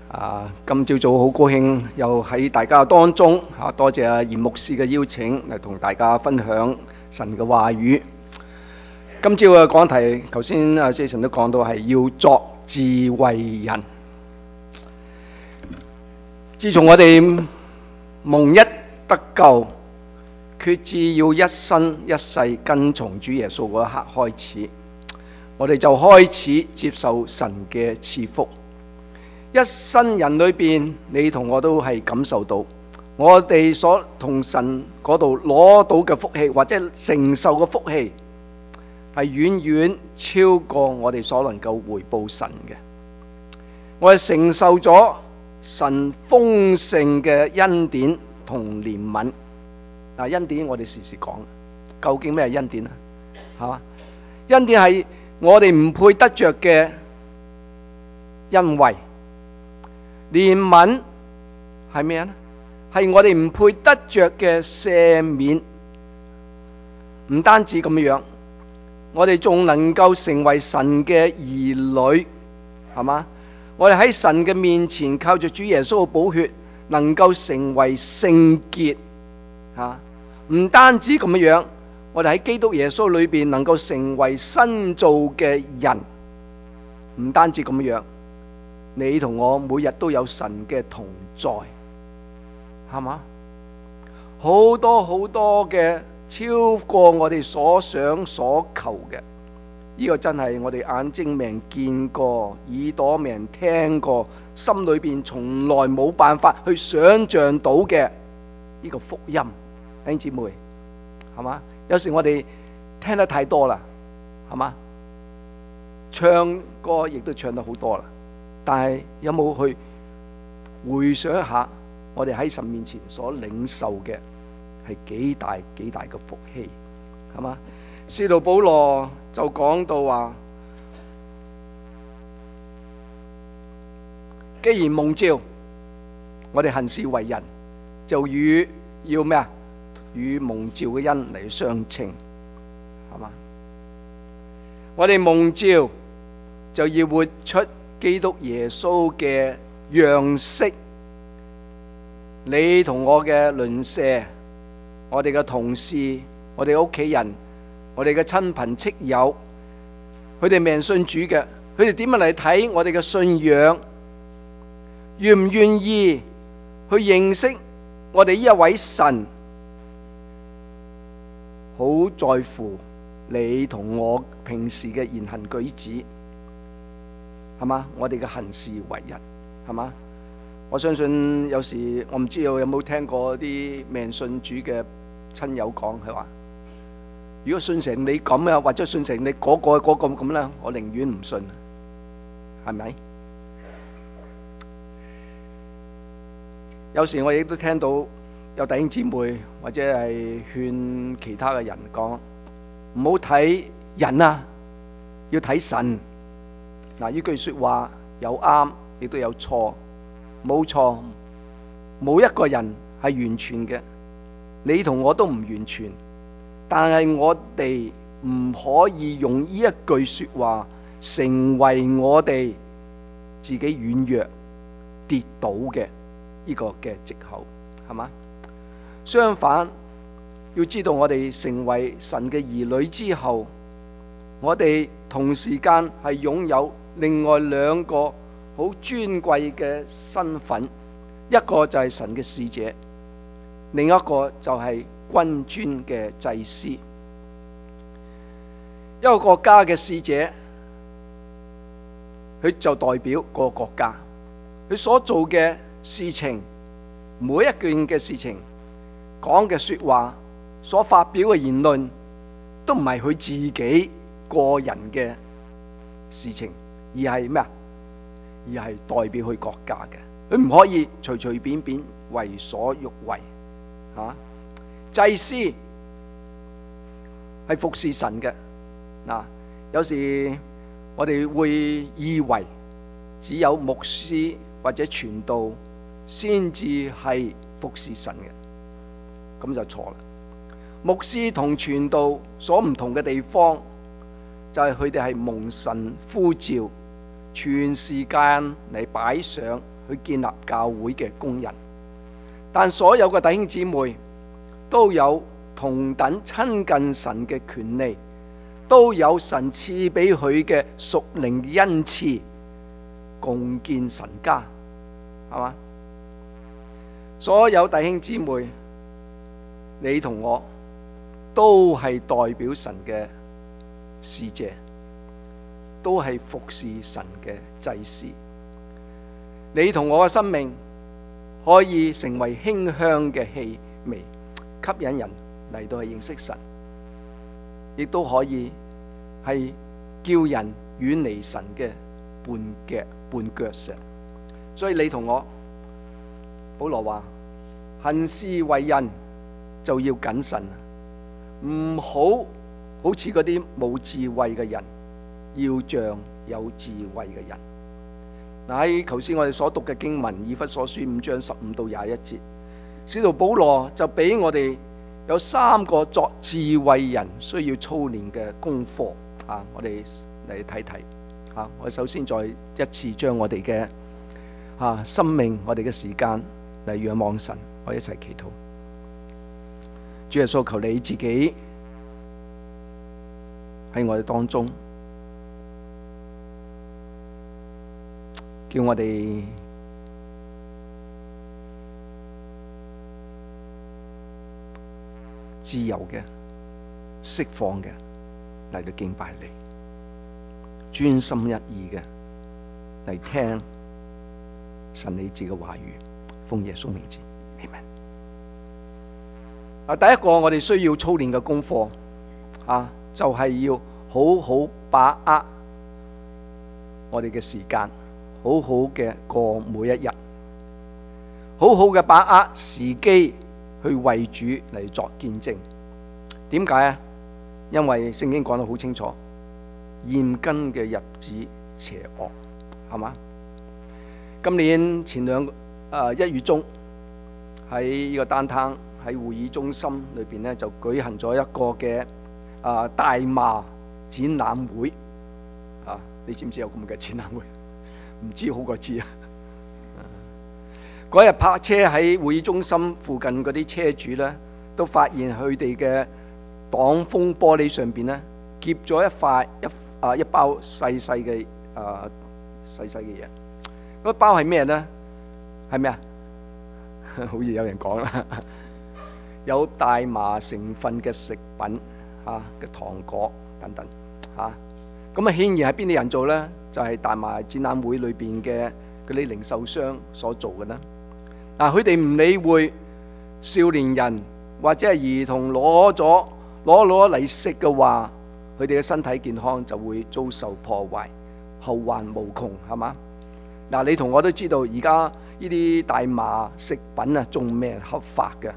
今朝早好高興又喺大家當中多謝嚴牧師嘅邀請嚟同大家分享神嘅話語。今朝嘅講題，頭先Jason都講到係要作智慧人。自從我哋蒙一得救，決志要一生一世跟從主耶穌嗰一刻開始，我哋就開始接受神嘅賜福。一生人裏邊，你同我都係感受到，我哋所同神嗰度攞到嘅福氣，或者承受嘅福氣，係遠遠超過我哋所能夠回報神嘅。我哋承受咗神豐盛嘅恩典同憐憫。恩典我哋時時講，究竟咩係恩典啊？係嘛？恩典係我哋唔配得着嘅恩惠。憐憫係咩呢？係我哋唔配得着嘅赦免。唔單止咁樣，我哋仲能夠成為神嘅兒女，係嘛？我哋喺神嘅面前靠着主耶穌嘅寶血，能夠成為聖潔。唔單止咁樣，我哋喺基督耶穌裏邊能夠成為新造嘅人。唔單止咁樣，你同我每日都有神嘅同在，係嘛？好多好多嘅超過我哋所想所求嘅，呢個真係我哋眼睛未人見過，耳朵未人聽過，心裏邊從來冇辦法去想象到嘅呢個福音。弟兄姊妹，係嘛？有時我哋聽得太多啦，係嘛？唱歌亦都唱得好多啦。但係有冇去回想一下，我哋喺神面前所領受嘅係幾大嘅福氣，係嘛？使徒保羅就講到話，既然蒙召，我哋行事為人就要咩啊？與蒙召嘅恩嚟相稱，係嘛？我哋蒙召就要活出基督耶穌嘅樣式。你同我嘅鄰舍，我哋嘅同事，我哋嘅屋企人，我哋嘅親朋戚友，佢哋未人信主嘅，佢哋點樣嚟睇我哋嘅信仰？願唔願意去認識我哋呢一位神？好在乎你同我平時嘅言行舉止，係嘛？我哋嘅行事為人，係嘛？我相信有時我唔知道有冇聽過啲未人信主嘅親友講，佢話如果信成你咁啊，或者信成你嗰個咁啦，我寧願唔信，係咪？有時我亦都聽到有弟兄姊妹或者係勸其他嘅人講，唔好睇人啊，要睇神。嗱，呢句說話有啱，亦都有錯。冇錯，冇一個人係完全嘅，你同我都唔完全。但係我哋唔可以用呢一句說話成為我哋自己軟弱跌倒嘅呢個嘅藉口，係嘛？相反，要知道我哋成為神嘅兒女之後，我哋同時間係擁有另外兩個好尊貴嘅身份，一個就係神嘅使者，另一個就係君尊嘅祭司。一個國家嘅使者，佢就代表個國家，佢所做嘅事情，每一件嘅事情，講嘅說話，所發表嘅言論，都唔係佢自己個人嘅事情，而係咩啊？而係代表佢國家嘅，佢唔可以隨隨便便為所欲為。祭司係服侍神嘅。有時我哋會以為只有牧師或者傳道先至係服侍神嘅，咁就錯啦。牧師同傳道所唔同嘅地方，就係佢哋係蒙神呼召， 全時間嚟擺上去建立教會嘅工人，但所有嘅弟兄姊妹都有同等親近神嘅權利，都有神賜俾佢嘅屬靈恩賜，共建神家，係嘛？所有弟兄姊妹，你同我都係代表神嘅使者，都係服侍神嘅祭司。你同我嘅生命可以成為馨香嘅氣味，吸引人嚟到去認識神，亦都可以係叫人遠離神嘅絆腳石。所以你同我，保羅話，行事為人就要謹慎，唔好似嗰啲冇智慧嘅人，要像有智慧嘅人。嗱，喺頭先我哋所讀嘅經文以弗所書5章15到21節，使徒保羅就俾我哋有3個作智慧人需要操練嘅功課啊！我哋嚟睇睇啊！我首先再一次將我哋嘅生命、我哋嘅時間嚟仰望神，我哋一齊祈禱。主耶穌，求你自己喺我哋當中，叫我哋自由嘅、釋放嘅嚟到敬拜你，專心一意嘅嚟聽神你自己嘅話語，奉耶穌名字，阿們。第一個我哋需要操練嘅功課就係要好好把握我哋嘅時間，好好嘅過每一日，好好嘅把握時機去為主嚟作見證。點解啊？因為聖經講得好清楚，現今嘅日子邪惡，係嘛？今年前1月中喺呢個downtown喺會議中心裏邊咧，就舉行咗一個嘅大麻展覽會啊！你知唔知有咁嘅展覽會？唔知好過知啊！嗰日泊車喺會議中心附近嗰啲車主咧，都發現佢哋嘅擋風玻璃上邊咧，夾咗一包細細嘅嘢。嗰包係咩咧？係咩啊？好似有人講啦，有大麻成分嘅食品嘅糖果等等咁顯然係邊啲人做咧？就係大麻展覽會裏邊嘅嗰啲零售商所做嘅啦。佢哋唔理會少年人或者係兒童攞嚟食嘅話，佢哋嘅身體健康就會遭受破壞，後患無窮，係嘛？你同我都知道，而家呢啲大麻食品仲未合法嘅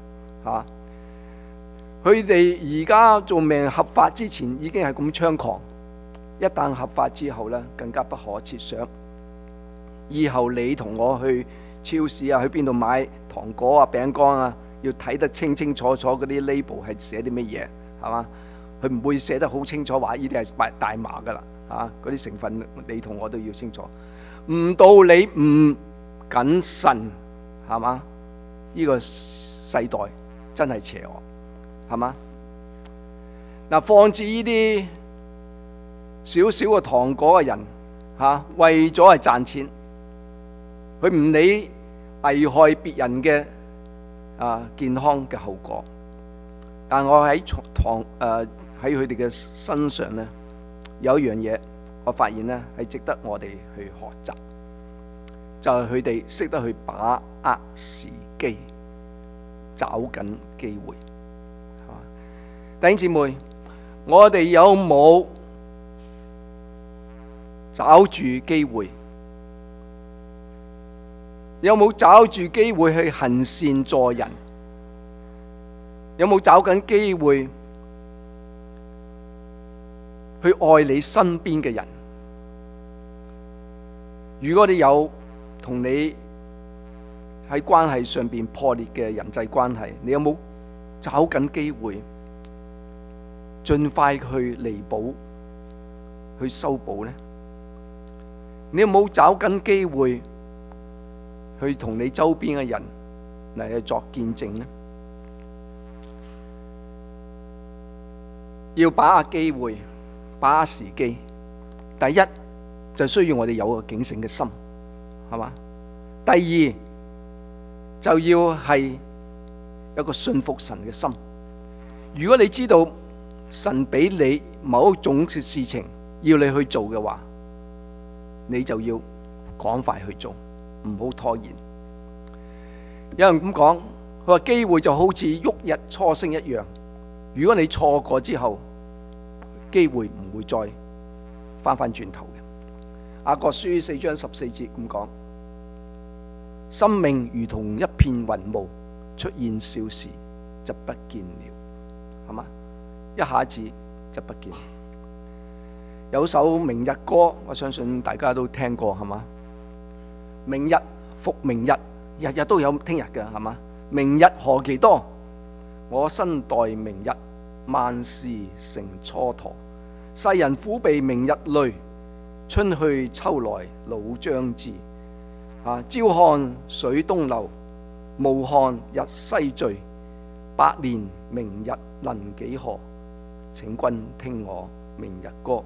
佢哋而家仲未合法之前已經係咁猖狂，一旦合法之後咧，更加不可設想。以後你同我去超市去邊度買糖果餅乾要睇得清清楚楚嗰啲 label 係寫啲乜嘢，係嘛？佢唔會寫得好清楚話呢啲係大麻噶啦嗰啲成分你同我都要清楚。唔到你唔謹慎，係嘛？呢個世代真係邪惡，係嘛？放置呢啲少少嘅糖果嘅人為咗係賺錢，佢唔理危害別人嘅健康嘅後果。但我喺佢哋嘅身上咧，有一樣嘢我發現咧係值得我哋去學習，就係佢哋識得去把握時機，找緊機會。弟兄姊妹，我哋有冇找住機會？有冇找住機會去行善助人？有冇找緊機會去愛你身邊嘅人？如果你有同你喺關係上邊破裂嘅人際關係，你有冇找緊機會盡快去彌補、去修補呢？ 你有冇找緊機會去同你周邊嘅人嚟去作見證呢？要把握機會，把握時機。第一就需要我哋有個警醒嘅心，係嘛？第二就要係有個信服神嘅心。如果你知道神俾你某一種嘅事情要你去做嘅話，你就要趕快去做，唔好拖延。有人咁講，佢話機會就好似旭日初升一樣，如果你錯過之後，機會唔會再翻轉頭嘅。雅各書4章14節咁講，生命如同一片雲霧，出現少時就不見了，係嘛？一下子就不見。有首明日歌，我相信大家都聽過，係嘛？明日復明日，日日都有聽日嘅，係嘛？明日何其多，我身待明日，萬事成蹉跎。世人苦避明日累，春去秋來老將至。朝看水東流，暮看日西墜。百年明日能幾何？請君聽我明日歌。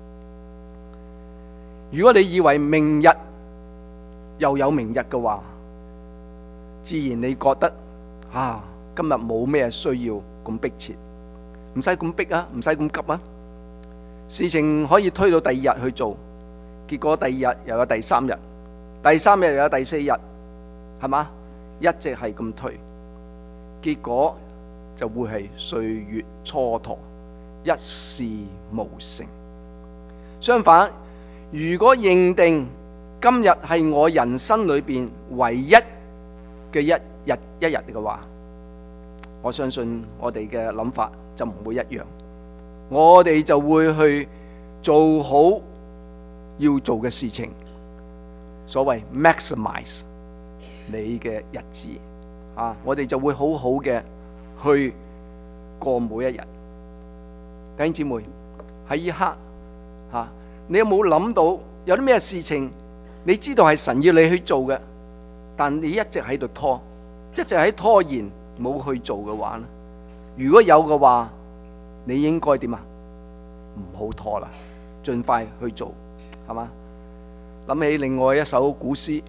如果你以為明日又有明日嘅話，自然你覺得今日冇咩需要咁迫切，唔使咁逼啊，唔使咁急啊。事情可以推到第二日去做，結果第二日又有第三日，第三日又有第四日，係嘛？一直係咁推，結果就會係歲月蹉跎，一事無成。相反，如果認定今日係我人生裏邊唯一嘅一日嘅話，我相信我哋嘅諗法就唔會一樣，我哋就會去做好要做嘅事情，所謂 maximize 你嘅日子我哋就會好好嘅去過每一日。弟兄姊妹，喺呢刻你有冇諗到有啲咩事情你知道係神要你去做嘅，但你一直喺度拖，一直喺拖延冇去做嘅話呢？如果有嘅話，你應該點啊？唔好拖啦，盡快去做，係嘛？諗起另外一首古詩，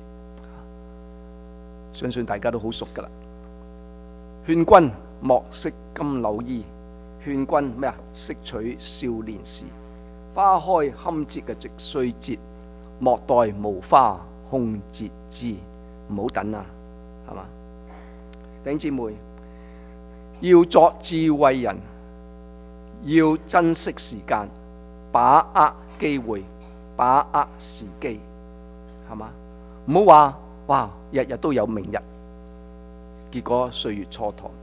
相信大家都好熟噶啦。勸君莫惜金縷衣，勸君咩啊？惜取少年時。花開堪折嘅直須折，莫待無花空折枝。唔好等啊，係嘛？弟兄姊妹，要作智慧人，要珍惜時間，把握機會，把握時機，係嘛？唔好話哇，日日都有明日，結果歲月蹉跎。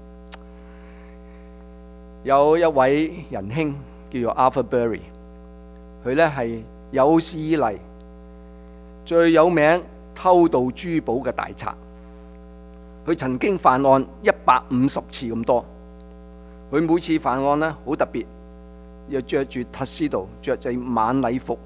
有一位仁兄叫做 Arthur Berry， 佢呢係有史以嚟最有名偷盜珠寶嘅大賊。佢曾經犯案150次咁多。佢每次犯案呢好特別，又着住特斯道，着住晚禮服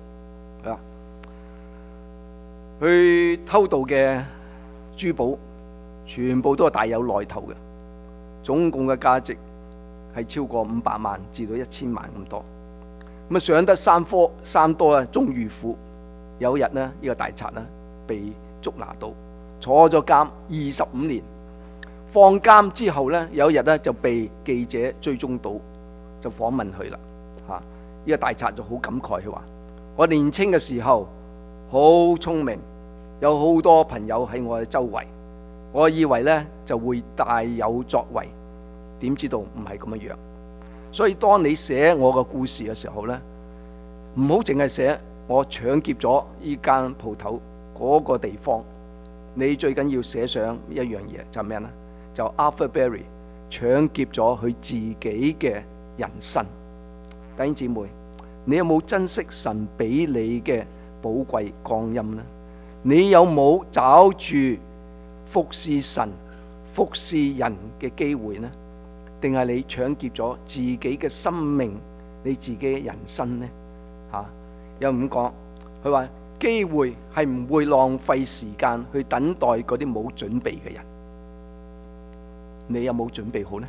佢偷盜嘅珠寶全部都係大有來頭嘅，總共嘅價值係超過500萬至到1000萬咁多。咁上得山多終遇虎。有一日呢，呢個大賊呢被捉拿到，坐咗監25年。放監之後呢，有一日呢就被記者追蹤到，就訪問佢啦。呢個大賊就好感慨，佢話：我年輕嘅時候好聰明，有好多朋友喺我嘅周圍，我以為呢就會大有作為，點知道唔係咁樣。所以當你寫我嘅故事嘅時候呢，唔好淨係寫我搶劫咗呢間鋪頭嗰個地方，你最緊要寫上一樣嘢，就係咩呢？就 Arthur Berry 搶劫咗佢自己嘅人生。弟兄姊妹，你有冇珍惜神俾你嘅寶貴光陰呢？你有冇找住服侍神、服侍人嘅機會呢？定係你搶劫咗自己嘅生命、你自己嘅人生呢？有人咁講，佢話機會係唔會浪費時間去等待嗰啲冇準備嘅人。你有冇準備好呢？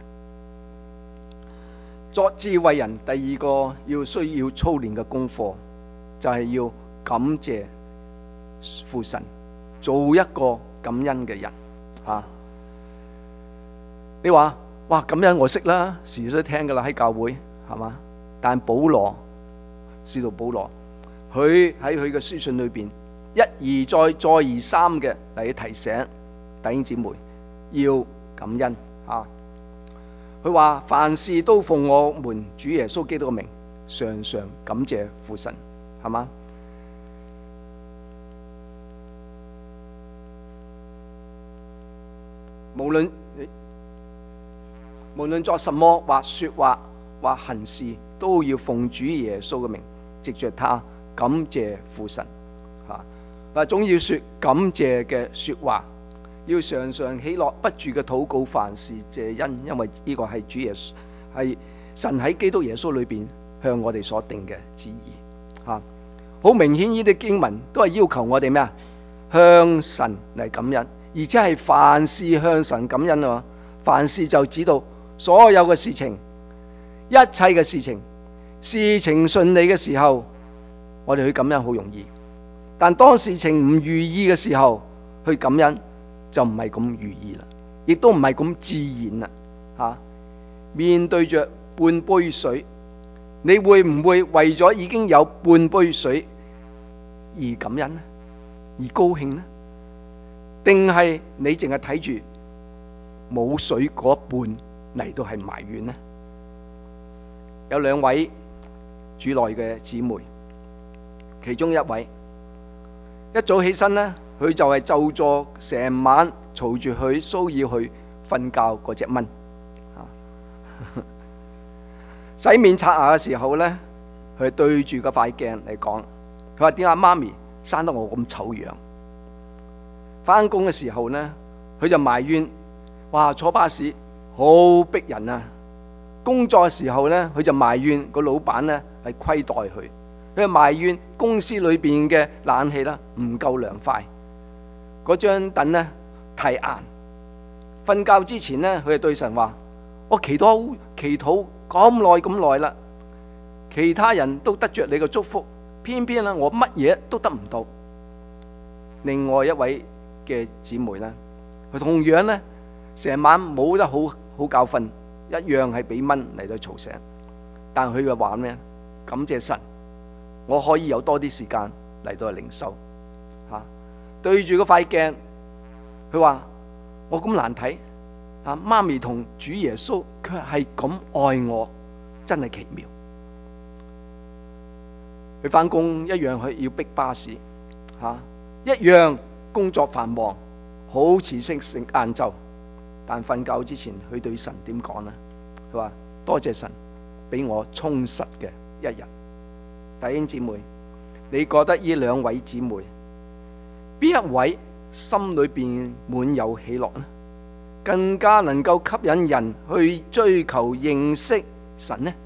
作智慧人第二個需要操練嘅功課，就係要感謝父神，做一個感恩嘅人。你話哇，感恩我識啦，時時都聽噶啦，喺教會係嘛？但使徒保羅，佢喺佢嘅書信裏邊一而再、再而三嘅嚟提醒弟兄姊妹要感恩。佢話凡事都奉我們主耶穌基督嘅名，常常感謝父神，係嘛？無論作什麼或說話或行事，都要奉主耶穌嘅名，藉着他感謝父神。總要說感謝嘅說話，要常常喜樂，不住嘅禱告，凡事謝恩，因為呢個係主耶穌，係神喺基督耶穌裏邊向我哋所定嘅旨意。好明顯呢啲經文都係要求我哋咩啊？向神嚟感恩，而且係凡事向神感恩啊！凡事就指到所有嘅事情，一切嘅事情，事情順利嘅時候，我哋去感恩好容易。但當事情唔如意嘅時候，去感恩就唔係咁如意啦，亦都唔係咁自然啦。面對着半杯水，你會唔會為咗已經有半杯水而感恩呢？而高興呢？定係你淨係睇住冇水嗰半嚟到係埋怨呢？有兩位主內嘅姊妹，其中一位一早起身呢，佢就係就坐成晚嘈住佢騷擾佢瞓覺嗰隻蚊。洗面刷牙嘅時候呢，佢對住嗰塊鏡嚟講，佢話點解媽咪生得我咁醜樣？翻工嘅時候呢，佢就埋怨，哇，坐巴士好逼人啊！工作嘅時候呢，佢就埋怨個老闆呢係虧待佢，佢就埋怨公司裏邊嘅冷氣啦唔夠涼快，嗰張凳呢太硬。瞓覺之前呢，佢就對神話：我祈禱咁耐啦，其他人都得着你嘅祝福，偏偏我乜嘢都得唔到。另外一位嘅姊妹呢，佢同樣呢成晚冇得好覺瞓，一樣係俾蚊嚟到嘈醒。但佢嘅話咩？感謝神，我可以有多啲時間嚟到靈修。對住嗰塊鏡，佢話我咁難睇，媽咪同主耶穌卻係咁愛我，真係奇妙。佢翻工一樣去要逼巴士，一樣工作繁忙，好遲先食晏晝。但瞓覺之前，佢對神點講呢？佢話多謝神俾我充實嘅一日。弟兄姊妹，你覺得呢兩位姊妹邊一位心裏邊滿有喜樂呢？更加能夠吸引人去追求認識神呢？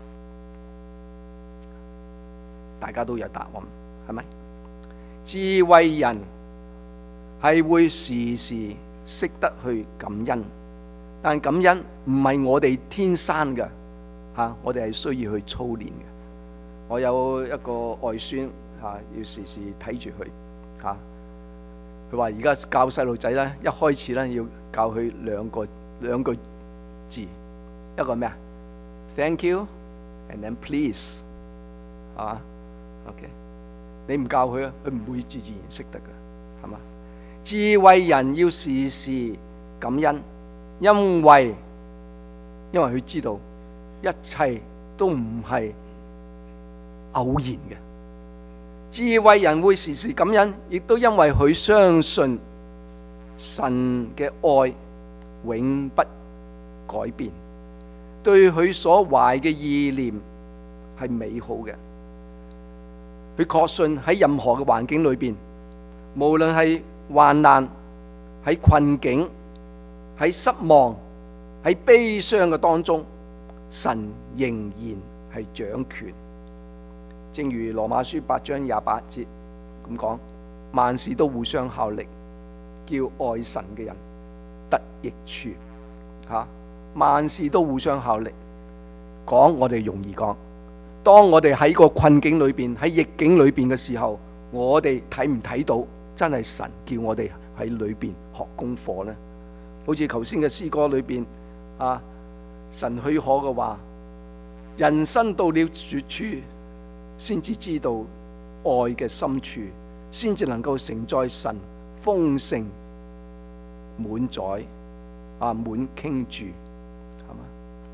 大家都有答案，係咪？智慧人係會時時識得去感恩，但感恩唔係我哋天生嘅，我哋係需要去操練嘅。我有一個外孫，要時時睇住佢，佢話而家教細路仔咧，一開始咧要教佢兩句字，一個咩啊 ？Thank you and then please， 係嘛 ？OK， 你唔教佢啊，佢唔會自然識得嘅，係嘛？智慧人要時時感恩，因為佢知道一切都唔係偶然嘅。智慧人會時時感恩，亦都因為佢相信神嘅愛永不改變，對佢所懷嘅意念係美好嘅。佢確信喺任何嘅環境裏邊，無論係患難、喺困境、喺失望、喺悲傷嘅當中，神仍然係掌權。正如羅馬書8章28節咁講，萬事都互相效力，叫愛神嘅人得益處。萬事都互相效力，講我哋容易講。當我哋喺個困境裏邊，喺逆境裏邊嘅時候，我哋睇唔睇到真係神叫我哋喺裏邊學功課呢？好似頭先嘅詩歌裏邊神許可嘅話，人生到了絕處，先至知道愛嘅深處，先至能夠承載神豐盛滿載滿傾注，係嘛？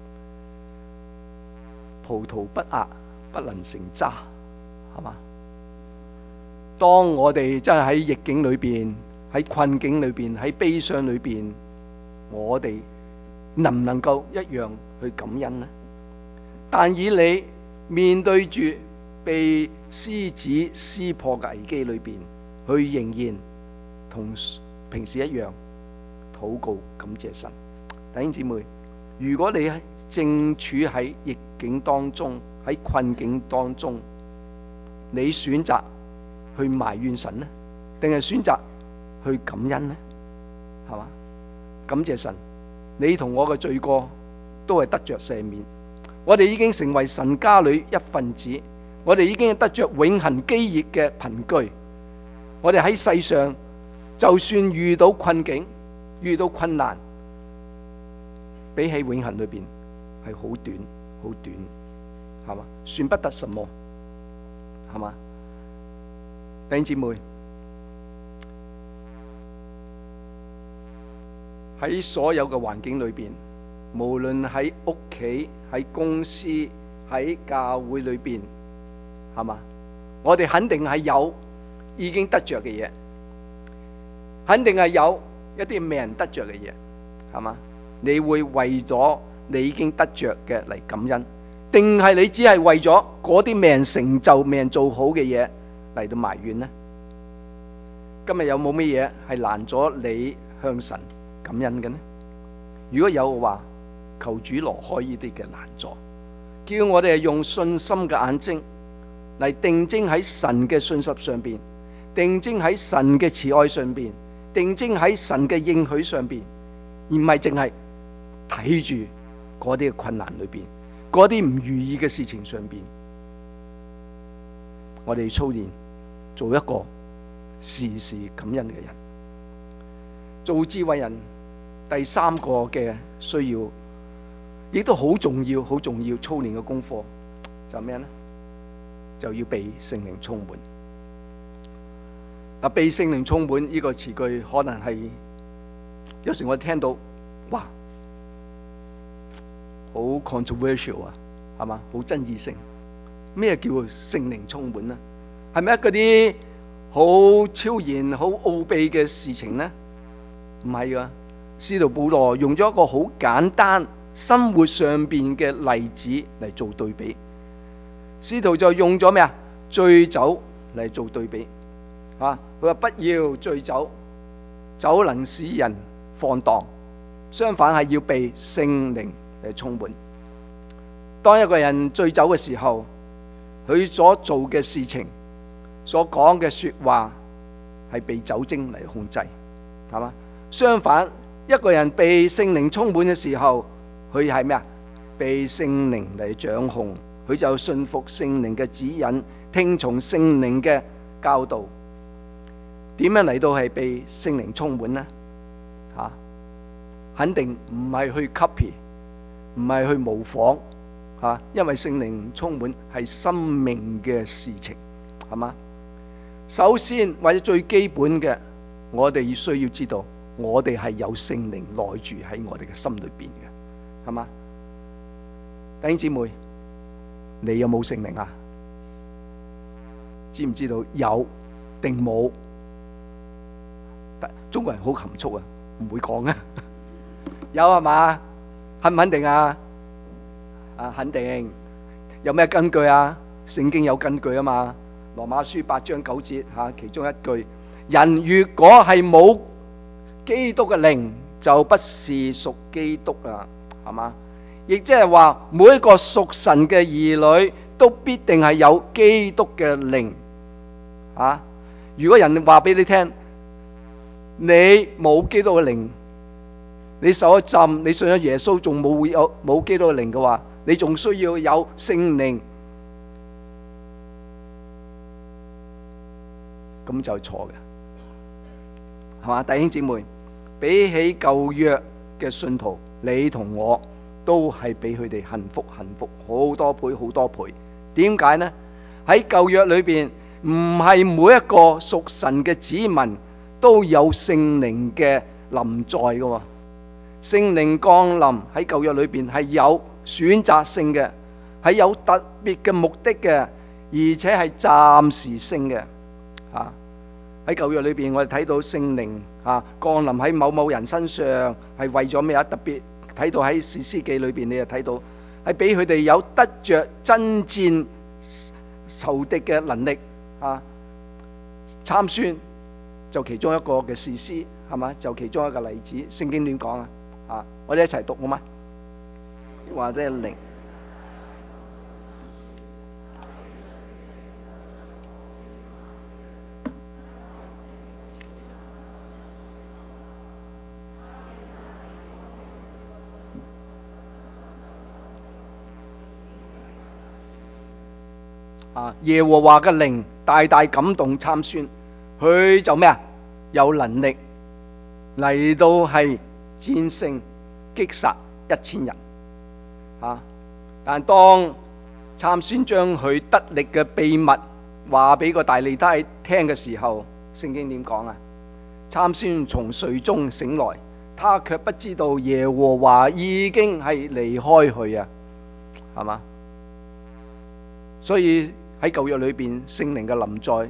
葡萄不壓不能成渣，係嘛？當我哋真係喺逆境裏邊，喺困境裏邊，喺悲傷裏邊，我哋能唔能夠一樣去感恩呢？但以理面對住被獅子撕破嘅危機裏邊，佢仍然同平時一樣禱告感謝神。弟兄姊妹，如果你正處喺逆境當中，喺困境當中，你選擇去埋怨神呢，定係選擇去感恩呢？係嘛？感謝神，你同我嘅罪過都係得着赦免，我哋已經成為神家裏一份子，我哋已經得着永恆基業嘅憑據。我哋喺世上就算遇到困境，遇到困難，比起永恆裏邊係好短好短，係嘛？算不得什麼，係嘛？弟兄姊妹，喺所有嘅環境裏邊，無論喺屋企、喺公司、喺教會裏邊，係嘛？我哋肯定係有已經得着嘅嘢，肯定係有一啲未人得着嘅嘢，係嘛？你會為咗你已經得着嘅嚟感恩，定係你只係為咗嗰啲未人成就、未人做好嘅嘢嚟到埋怨呢？今日有冇乜嘢係難咗你向神感恩嘅呢？如果有嘅話，求主挪開呢啲嘅難阻，叫我哋用信心嘅眼睛嚟定睛喺神嘅信實上邊，定睛喺神嘅慈愛上邊，定睛喺神嘅應許上邊，而唔係淨係睇住嗰啲嘅困難裏邊，嗰啲唔如意嘅事情上邊。我哋操練做一個時時感恩嘅人，做智慧人。第三個嘅需要，亦都好重要、好重要操練嘅功課，就係咩呢？就要被聖靈充滿。嗱，被聖靈充滿呢個詞句，可能係有時我聽到，哇，好 controversial 啊，係嘛，好爭議性。咩叫聖靈充滿呢？係咪一嗰啲好超然、好奧秘嘅事情呢？唔係噶。使徒保羅用咗一個好簡單生活上邊嘅例子嚟做對比，使徒就用咗咩啊？醉酒嚟做對比啊！佢話不要醉酒，酒能使人放蕩，相反係要被聖靈嚟充滿。當一個人醉酒嘅時候，佢所做嘅事情、所講嘅說話係被酒精嚟控制，係嘛？相反，一個人被聖靈充滿嘅時候，佢係咩啊？被聖靈嚟掌控，佢就信服聖靈嘅指引，聽從聖靈嘅教導。點樣嚟到係被聖靈充滿呢？肯定唔係去 copy， 唔係去模仿，因為聖靈充滿係生命嘅事情，係嘛？首先或者最基本嘅，我哋需要知道。我哋係有聖靈內住喺我哋嘅心裏邊嘅，係嘛？弟兄姊妹，你有冇聖靈啊？知唔知道有定冇？中國人好含蓄啊，唔會講啊。有係嘛？肯唔肯定啊？肯定。有咩根據啊？聖經有根據啊嘛。羅馬書8章9節其中一句：人如果係冇基督嘅靈，就不是屬基督啦，係嘛？亦即係話，每一個屬神嘅兒女都必定係有基督嘅靈， 如果人話俾你聽，你冇基督嘅靈，你受咗浸，你信咗耶穌，仲冇基督嘅靈嘅話，你仲需要有聖靈，咁就係錯嘅，係嘛？弟兄姊妹，比起舊約嘅信徒，你同我都係比佢哋幸福好多倍好多倍。點解呢？喺舊約裏邊，唔係每一個屬神嘅子民都有聖靈嘅臨在嘅。聖靈降臨喺舊約裏邊係有選擇性嘅，係有特別嘅目的嘅，而且係暫時性嘅。喺舊約裏邊，我哋睇到聖靈降臨喺某人身上，係為咗咩啊？特別睇到喺士師記裏邊，你就睇到係俾佢哋有得着爭戰仇敵嘅能力。參孫就其中一個嘅士師，係嘛？就其中一個例子。聖經點講啊？我哋一齊讀好嗎？或者靈耶和華嘅靈大大感動參孫，佢就咩啊？有能力嚟到係戰勝擊殺1000人。但當參孫將佢得力嘅秘密話俾個大利他聽嘅時候，聖經點講啊？參孫從睡中醒來，他卻不知道耶和華已經係離開佢啊，係嘛？所以喺舊約裏邊，聖靈嘅臨在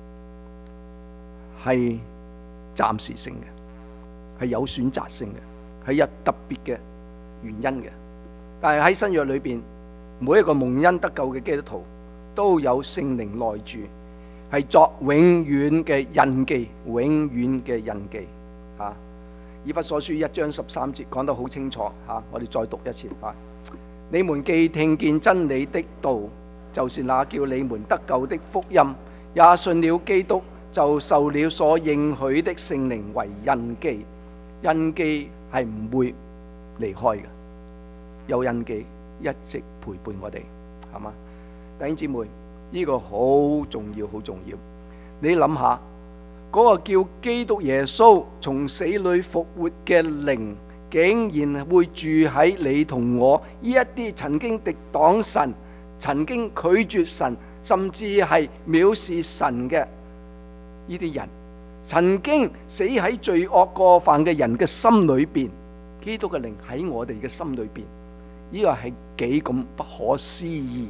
係暫時性嘅，係有選擇性嘅，係有特別嘅原因嘅。但係喺新約裏邊，每一個蒙恩得救嘅基督徒都有聖靈內住，係作永遠嘅印記，永遠嘅印記。以弗所書1章13節講得好清楚。我哋再讀一次。你們既聽見真理的道，就是那叫你們得救的福音，也信了基督，就受了所應許的聖靈為印記。印記係唔會離開嘅，有印記一直陪伴我哋，係嘛？弟兄姊妹，呢個好重要，好重要。你諗下，嗰個叫基督耶穌從死裏復活嘅靈，竟然會住喺你同我呢一啲曾經敵擋神、曾經拒絕神，甚至係藐視神嘅呢啲人，曾經死喺罪惡過犯嘅人嘅心裏邊，基督嘅靈喺我哋嘅心裏邊，呢個係幾咁不可思議，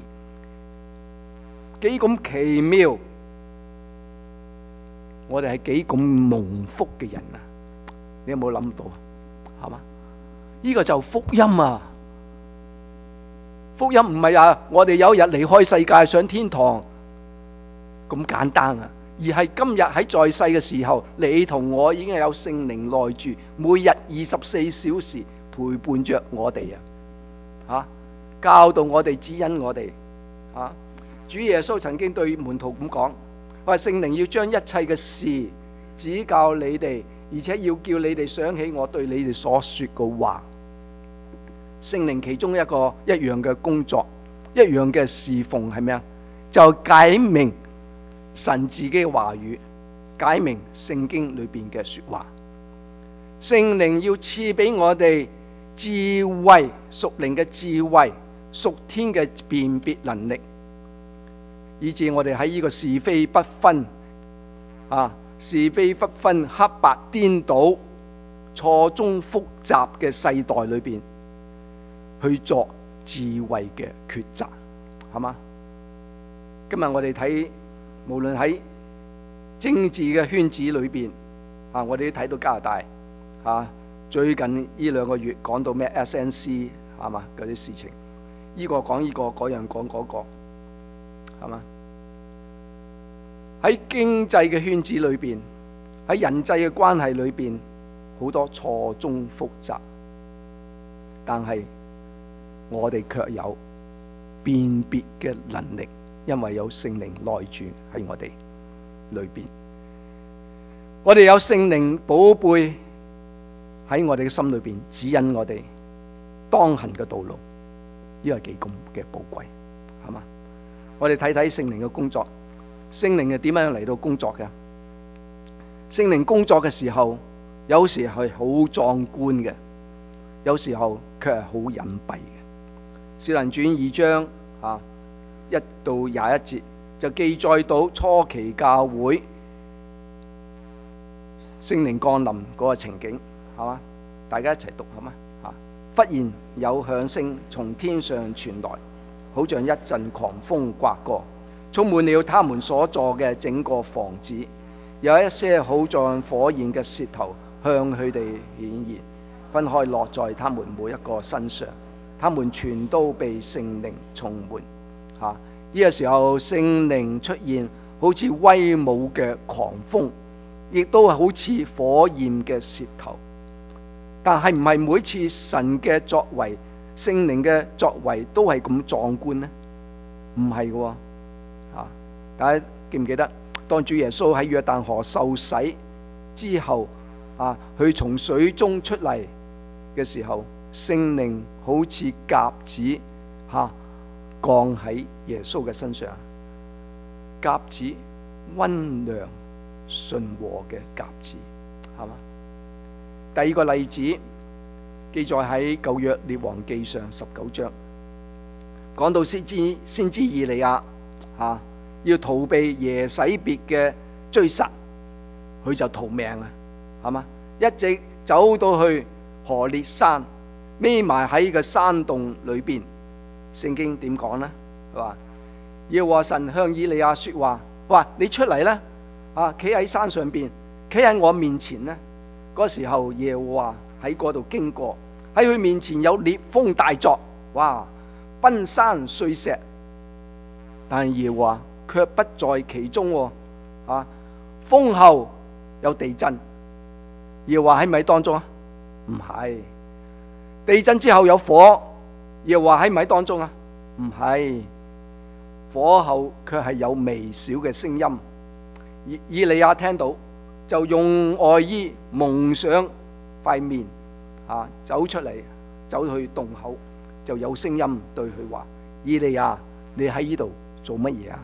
幾咁奇妙，我哋係幾咁蒙福嘅人啊！你有冇諗到啊？係嘛？呢個就福音啊！福音唔係我哋有一日離開世界上天堂咁簡單啊，而係今日喺在世嘅時候，你同我已經有聖靈內住，每日24小時陪伴着我哋教導我哋，指引我哋。主耶穌曾經對門徒咁講，話聖靈要將一切嘅事指教你哋，而且要叫你哋想起我對你哋所說嘅話。聖靈其中一樣嘅工作，一樣嘅侍奉係咩啊？就解明神自己嘅話語，解明聖經裏邊嘅說話。聖靈要賜俾我哋智慧，屬靈嘅智慧，屬天嘅辨別能力，以致我哋喺呢個是非不分是非不分、黑白顛倒、錯綜複雜嘅世代裏邊，去作智慧嘅抉擇，係嘛？今日我哋睇，無論喺政治嘅圈子裏邊，我哋都睇到加拿大最近呢2個月講到咩 SNC 係嘛嗰啲事情，呢個講呢個，嗰樣講嗰個，係嘛？喺經濟嘅圈子裏邊，喺人際嘅關係裏邊，好多錯綜複雜，但係我哋卻有辨別嘅能力，因為有聖靈內住喺我哋裏邊。 我哋有聖靈寶貝喺我哋嘅心裏邊指引我哋當行嘅道路，呢個係幾咁嘅寶貴，係嘛？我哋睇睇聖靈嘅工作，聖靈係點樣嚟到工作嘅？聖靈工作嘅時候，有時係好壯觀嘅，有時候卻係好隱蔽嘅。使徒行傳2章1到21節就記載到初期教會聖靈降臨嗰個情景，係嘛？大家一齊讀好嗎？忽然有響聲從天上傳來，好像一陣狂風刮過，充滿了他們所坐嘅整個房子。有一些好像火焰嘅舌頭向佢哋顯現，分開落在他們每一個身上，他們全都被聖靈充滿。呢個時候聖靈出現，好似威武嘅狂風，亦都好似火焰嘅舌頭。但係唔係每次神嘅作為，聖靈嘅作為都係咁壯觀呢？唔係嘅。大家記唔記得當主耶穌喺約旦河受洗之後，佢從水中出嚟嘅時候，聖靈好似鴿子降喺耶穌嘅身上，鴿子溫良順和嘅鴿子，係嘛？第二個例子記載喺舊約列王記上19章，講到先知以利亞要逃避耶洗別嘅追殺，佢就逃命啊，係嘛？一直走到去何烈山，匿埋喺個山洞裏邊。聖經點講呢？係嘛？耶和華神向以利亞說話，話你出嚟啦，企喺山上邊，企喺我面前呢。嗰時候耶和華喺嗰度經過，喺佢面前有烈風大作，哇，崩山碎石，但係耶和華卻不在其中。風後有地震，耶和華喺咪當中啊？唔係。地震之後有火，耶和華喺咪當中啊？唔係。火後卻係有微小嘅聲音，以利亞聽到，就用外衣蒙上塊面，走出嚟，走去洞口，就有聲音對佢話：以利亞，你喺呢度做乜嘢啊？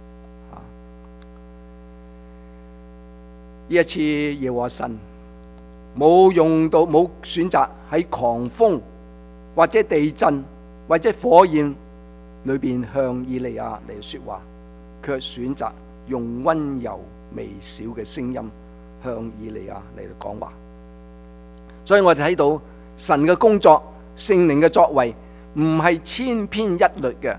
呢一次耶和華神冇選擇喺狂風或者地震或者火焰裏邊向以利亞嚟說話，卻選擇用溫柔微小嘅聲音向以利亞嚟講話。所以我哋睇到神嘅工作，聖靈嘅作為唔係千篇一律嘅，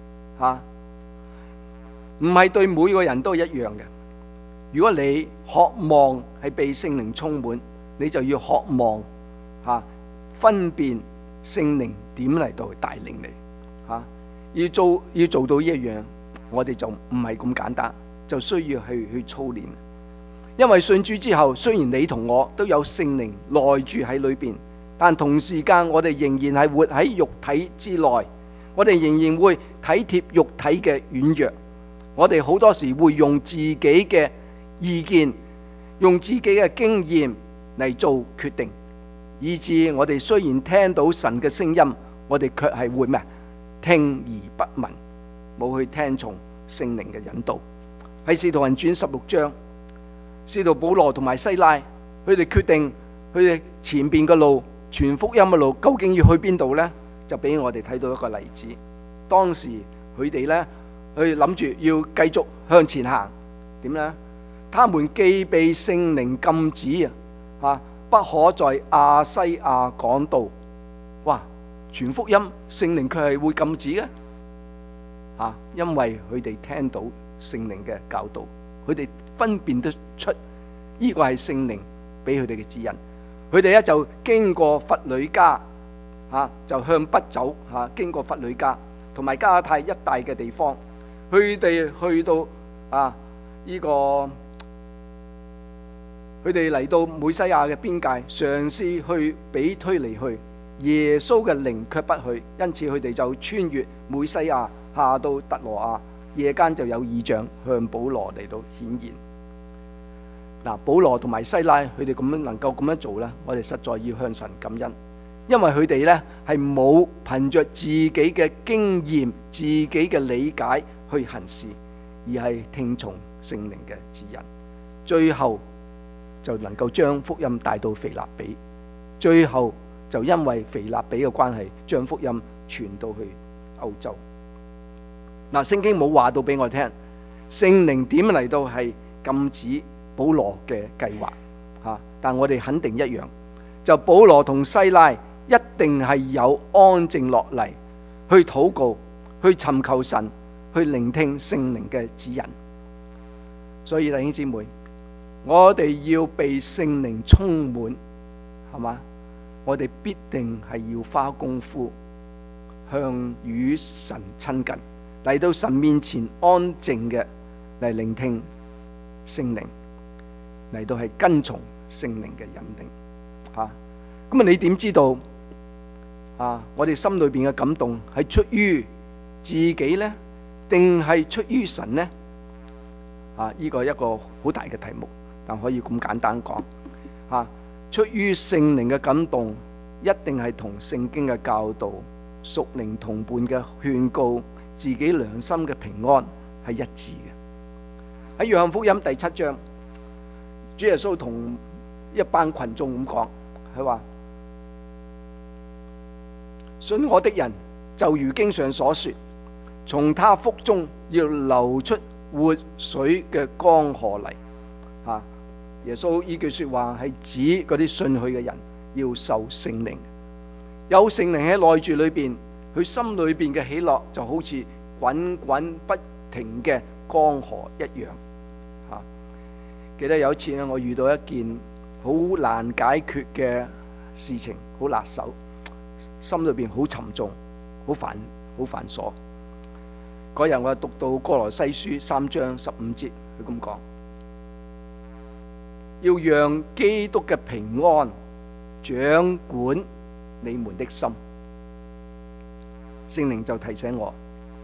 唔係對每個人都一樣嘅。如果你渴望係被聖靈充滿，你就要渴望分辨聖靈點嚟到帶領你，要做到呢一樣，我哋就唔係咁簡單，就需要去操練。因為信主之後，雖然你同我都有聖靈內住喺裏邊，但同時間我哋仍然係活喺肉體之內，我哋仍然會體貼肉體嘅軟弱，我哋好多時會用自己嘅意見，用自己嘅經驗嚟做決定，以致我哋雖然聽到神嘅聲音，我哋卻係會聽而不聞，冇去聽從聖靈嘅引導。喺使徒行傳16章，使徒保羅同埋西拉，佢哋決定佢哋前邊嘅路，傳福音嘅路究竟要去邊度呢？就俾我哋睇到一個例子。當時佢哋呢，佢諗住要繼續向前行，點呢？他們既被聖靈禁止不可在亞西亞講道。哇！傳福音，聖靈卻係會禁止嘅，因為佢哋聽到聖靈嘅教導，佢哋分辨得出呢個係聖靈俾佢哋嘅指引。佢哋就經過弗呂家，就向北走，經過弗呂家同埋加拉太一帶嘅地方，佢哋去到佢哋嚟到美西亞嘅邊界，嘗試去比推尼去，耶穌嘅靈卻不去，因此佢哋就穿越美西亞下到特羅亞，夜間就有異象向保羅嚟到顯現。 嗱，保羅同埋西拉佢哋咁樣能夠咁樣做呢，我哋實在要向神感恩，因為佢哋呢係冇憑着自己嘅經驗、自己嘅理解去行事，而係聽從聖靈嘅指引，最後就能夠將福音帶到腓立比，最後就因為腓立比嘅關係，將福音傳到去歐洲。嗱，聖經冇話到俾我聽，聖靈點嚟到係禁止保羅嘅計劃吓，但我哋肯定一樣，就保羅同西拉一定係有安靜落嚟去禱告，去尋求神，去聆聽聖靈嘅指引。所以弟兄姊妹，我哋要被聖靈充滿，係嘛？我哋必定係要花功夫向與神親近，嚟到神面前安靜嘅嚟聆聽聖靈，嚟到係跟從聖靈嘅引領吓。咁啊，你點知道我哋心裏邊嘅感動係出於自己呢，定係出於神呢？呢個係一個好大嘅題目，但可以咁簡單講出於聖靈嘅感動，一定係同聖經嘅教導、屬靈同伴嘅勸告、自己良心嘅平安係一致嘅。喺約翰福音第7章，主耶穌同一班群眾咁講，佢話：信我的人就如經上所說，從他腹中要流出活水嘅江河嚟。耶穌呢句說話係指嗰啲信佢嘅人要受聖靈，有聖靈喺內住裏邊，佢心裏邊嘅喜樂就好似滾滾不停嘅江河一樣。記得有一次咧，我遇到一件好難解決嘅事情，好辣手，心裏邊好沉重，好繁瑣。嗰日我讀到歌羅西書3章15節，佢咁講：要讓基督嘅平安掌管你們的心。聖靈就提醒我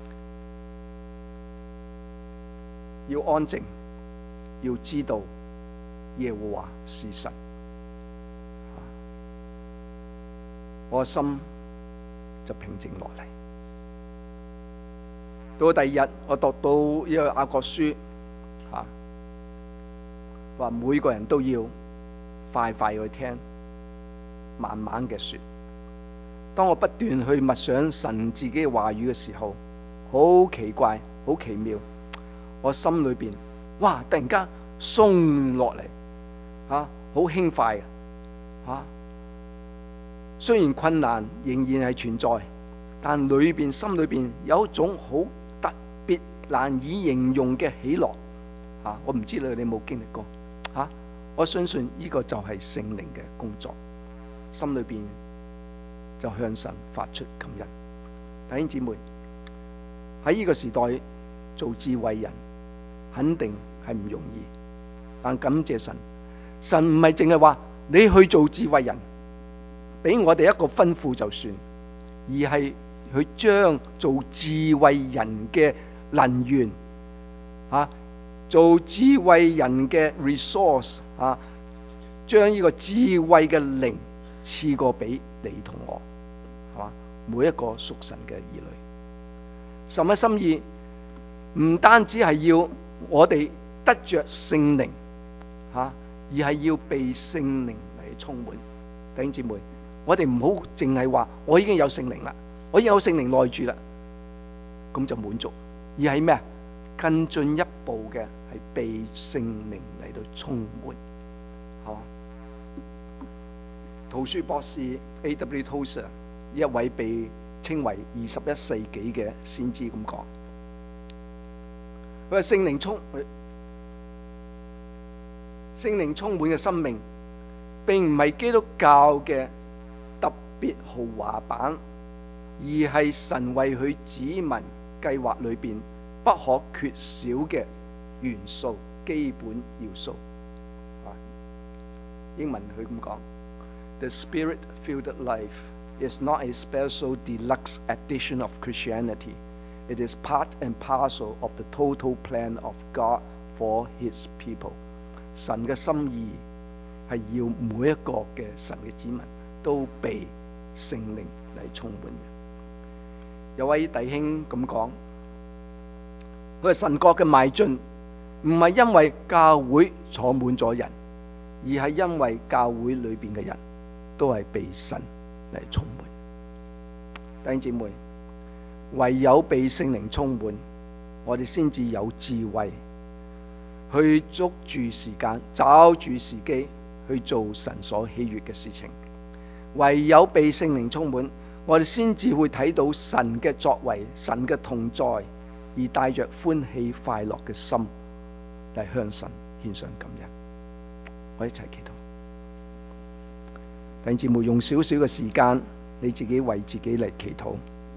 要安靜，要知道耶和華是神。我心就平靜落嚟。到第二日，我讀到呢個雅各書，話每個人都要快快去聽，慢慢嘅說。當我不斷去默想神自己嘅話語嘅時候，好奇怪，好奇妙，我心裏邊哇，突然間鬆落嚟，好輕快雖然困難仍然係存在，但心裏邊有一種好特別難以形容嘅喜樂。我唔知你有冇經歷過我相信呢個就係聖靈嘅工作，心裏邊就向神發出感恩。弟兄姊妹，喺呢個時代做智慧人肯定係唔容易，但感謝神，神唔係淨係話你去做智慧人，俾我哋一個吩咐就算，而係佢將做智慧人嘅能源做智慧人嘅 resource 將呢個智慧嘅靈賜過俾你同我，係嘛？每一個屬神嘅兒女，神嘅心意唔單止係要我哋得着聖靈而係要被聖靈嚟充滿。弟兄姊妹，我哋唔好淨係話我已經有聖靈啦，我已經有聖靈內住啦，咁就滿足，而係咩啊？更進一步嘅係被聖靈嚟到充滿，係嘛？圖書博士 A.W. Tozer 一位被稱為21世紀嘅先知咁講，佢話聖靈充滿嘅生命並唔係基督教嘅特別豪華版，而係神為佢子民計劃裏邊不可缺少嘅元素、基本要素。英文佢咁講 ：The Spirit-filled life is not a special deluxe edition of Christianity. It is part and parcel of the total plan of God for His people. 神嘅心意係要每一個嘅神嘅子民都被聖靈嚟充滿嘅。有位弟兄咁講，佢話神國嘅邁進唔係因為教會坐滿咗人，而係因為教會裏邊嘅人都係被神嚟充滿。弟兄姊妹，唯有被聖靈充滿，我哋先至有智慧去捉住時間，找住時機去做神所喜悅嘅事情。唯有被聖靈充滿，我哋先至會睇到神嘅作為，神嘅同在，而帶着歡喜快樂嘅心嚟向神獻上感恩。我一齊祈禱。弟兄姊妹，用少少嘅時間，你自己為自己嚟祈禱。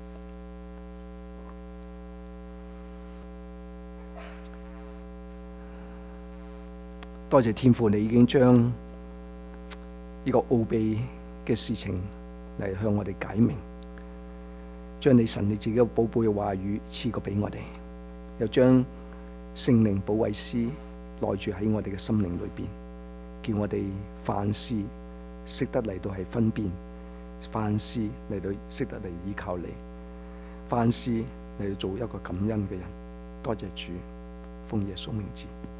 多謝天父，你已經將呢個奧秘嘅事情嚟向我哋解明，將你神你自己嘅寶貝嘅話語賜過俾我哋，又將聖靈保惠師內住喺我哋嘅心靈裏邊，叫我哋凡事識得嚟到係分辨，凡事嚟到識得嚟依靠你，凡事嚟到做一個感恩嘅人。多謝主，奉耶穌名字。